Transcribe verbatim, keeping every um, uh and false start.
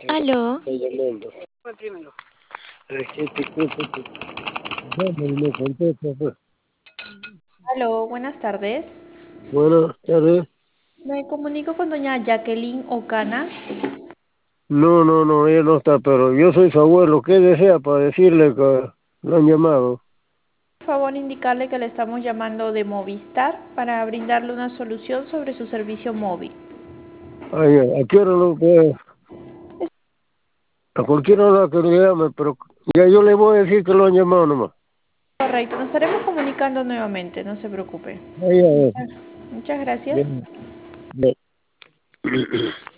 Aló, Está llamando. ¿Cuál primero? Es que te cuento que llama y me contesta, pues. Aló, buenas tardes. Buenas tardes. Me comunico con doña Jacqueline Ocana. No, no, no, ella no está, pero yo soy su abuelo. ¿Qué desea para decirle que lo han llamado? Por favor, indicarle que le estamos llamando de Movistar para brindarle una solución sobre su servicio móvil. Ay, ¿a qué hora lo puede? A cualquier hora que le llame, pero ya yo le voy a decir que lo han llamado nomás. Correcto, nos estaremos comunicando nuevamente, no se preocupe. Ay, ay, Muchas gracias. bien, bien.